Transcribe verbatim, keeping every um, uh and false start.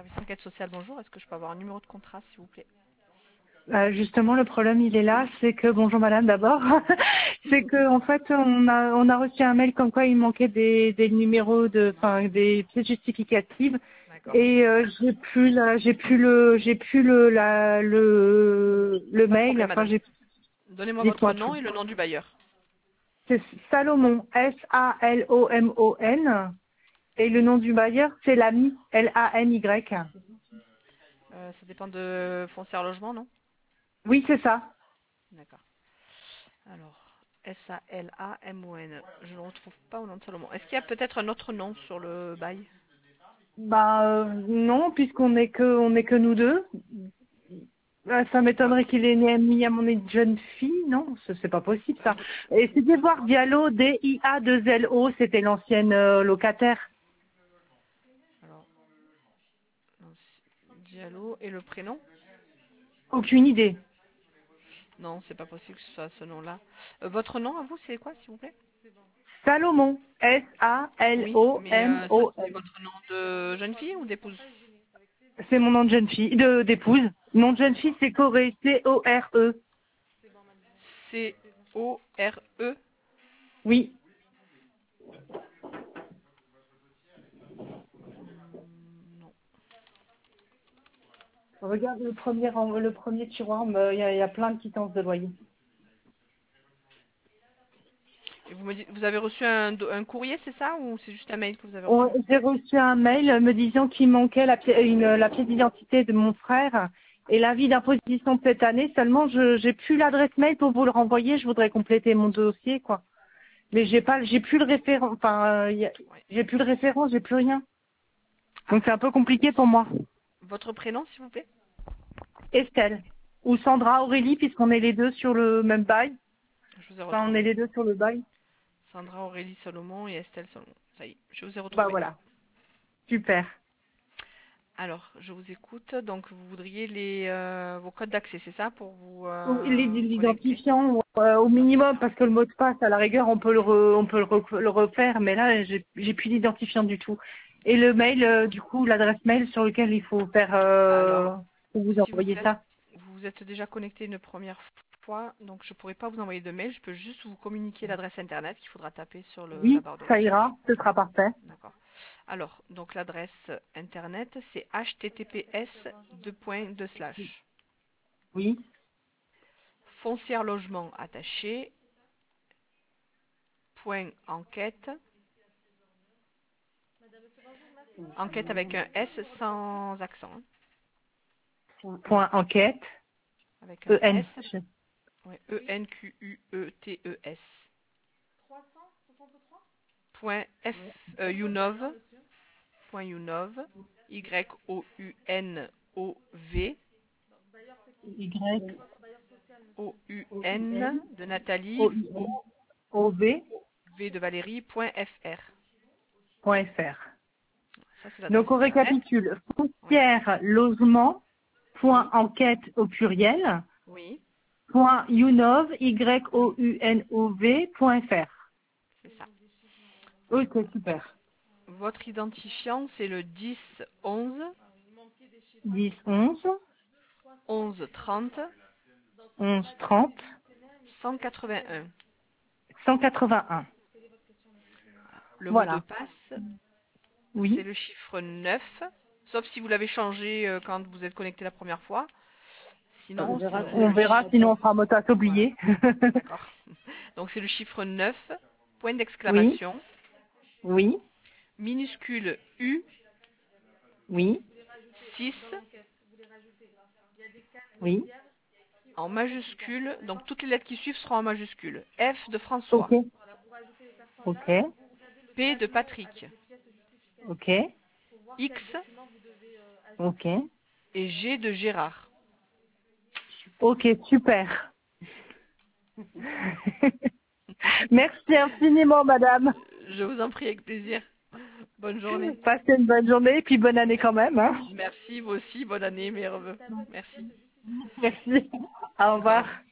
Service enquête sociale, bonjour. Est-ce que je peux avoir un numéro de contrat, s'il vous plaît? Euh, justement, le problème, il est là, c'est que, bonjour madame d'abord, c'est que en fait, on a, on a reçu un mail comme quoi il manquait des, des numéros de, enfin, des pièces justificatives, D'accord. et euh, j'ai plus la, j'ai plus le, j'ai plus le, la, le, le Pas de mail, problème, enfin, madame. j'ai, Donnez-moi votre dites-moi tout. nom et le nom du bailleur. C'est Salomon, S A L O M O N, et le nom du bailleur, c'est l'ami, L A N Y. Euh, ça dépend de Foncière Logement, non? Oui, c'est ça. D'accord. Alors, S A L A M O N. Je ne le retrouve pas au nom de Salomon. Est-ce qu'il y a peut-être un autre nom sur le bail? Bah euh, non, puisqu'on est que, on est que nous deux. Euh, Ça Ouais. m'étonnerait qu'il ait né- mis à mon nez de jeune fille, non, ce- c'est pas possible ça. Et c'était voir Diallo, D I A deux L O, c'était l'ancienne euh, locataire. Alors, non, c'est Diallo et le prénom? Aucune idée. Non, c'est pas possible que ce soit ce nom-là. Euh, votre nom à vous, c'est quoi, s'il vous plaît? Salomon, S A L Oui, O mais M euh, ça, O c'est N. votre nom de jeune fille ou d'épouse? C'est mon nom de jeune fille, de d'épouse. Nom de jeune fille, c'est Corée, C O R E. C O R E. Oui. Non. Regarde le premier, en- le premier tiroir, me- il y, a il y a plein de quittances de loyer. Et vous me dites, vous avez reçu un, do- un courrier, c'est ça, ou c'est juste un mail que vous avez On- reçu? J'ai reçu un mail me disant qu'il manquait la, pi- une, la pièce d'identité de mon frère et l'avis d'imposition de cette année. Seulement, je j'ai plus l'adresse mail pour vous le renvoyer. Je voudrais compléter mon dossier, quoi. Mais j'ai pas, j'ai plus le référent. Enfin, euh, y a- Ouais. j'ai plus le référent, j'ai plus rien. Ah, Donc c'est un peu compliqué pour moi. votre prénom, s'il vous plaît? Estelle ou Sandra Aurélie, puisqu'on est les deux sur le même bail. Je vous ai Enfin, on est retrouvé. les deux sur le bail. Sandra Aurélie Salomon et Estelle Salomon. Ça y est, je vous ai Bah retrouvé. voilà, super. Alors, je vous écoute. Donc, vous voudriez les, euh, vos codes d'accès, c'est ça, pour vous Ou euh, connecter? l'identifiant euh, au minimum, L'identifiant. parce que le mot de passe, à la rigueur, on peut le, re- on peut le, re- le refaire, mais là, j'ai j'ai plus d'identifiant du tout. Et le mail, euh, du coup, l'adresse mail sur lequel il faut faire, euh, Alors, faut vous si vous envoyer êtes, ça. vous vous êtes déjà connecté une première fois, donc je ne pourrai pas vous envoyer de mail. Je peux juste vous communiquer l'adresse internet qu'il faudra taper sur le- la Oui, barre de ça recherche. ira, ce sera parfait. D'accord. Alors, donc l'adresse internet, c'est h t t p s deux points deux slash Oui, foncière logement attaché point enquête, enquête avec un S sans accent, hein, point enquête, avec un E N. S, ouais, E N Q U E T E S, point F, euh, unov, point unov, Y O U N O V, Y, O U O, U, N N, de Nathalie, O, U, O, N, O, V, V de Valérie, point F R. point F R. Ça, c'est Donc, l'adresse on internet. récapitule. Oui, Foncière logement, point oui, enquête au pluriel, oui, point unov, Y O U N O V, point F R. c'est ça. Ok, super. Votre identifiant, c'est le dix onze dix, onze, onze trente onze, trente, cent quatre-vingt-un. cent quatre-vingt-un. Le mot de Voilà. passe, c'est Oui. le chiffre neuf, sauf si vous l'avez changé euh, quand vous êtes connecté la première fois. Sinon, c'est On le verra, chiffre... sinon on fera mot à Voilà, oublié. d'accord. Donc c'est le chiffre neuf, point Oui, d'exclamation, oui, minuscule U, oui, six, oui. en majuscule. Donc toutes les lettres qui suivent seront en majuscule. F de Ok, François, ok, P de Patrick, ok, X ok. et G de Gérard. Ok, super. Merci infiniment, madame. Je vous en prie avec plaisir. Bonne journée. Passez une bonne journée et puis bonne année quand même, hein. Merci, vous aussi. Bonne année, meilleurs vœux. Merci. Merci. Au Au revoir. revoir.